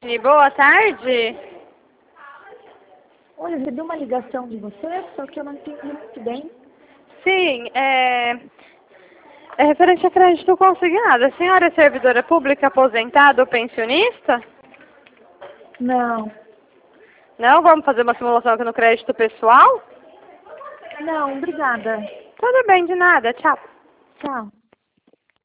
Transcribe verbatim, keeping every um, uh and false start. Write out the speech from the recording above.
Stephanie, boa tarde. Olha, eu recebi uma ligação de você, só que eu não entendi muito bem. Sim, é, é referente a crédito consignado. A senhora é servidora pública aposentada ou pensionista? Não. Não? Vamos fazer uma simulação aqui no crédito pessoal? Não, obrigada. Tudo bem, de nada. Tchau. Tchau.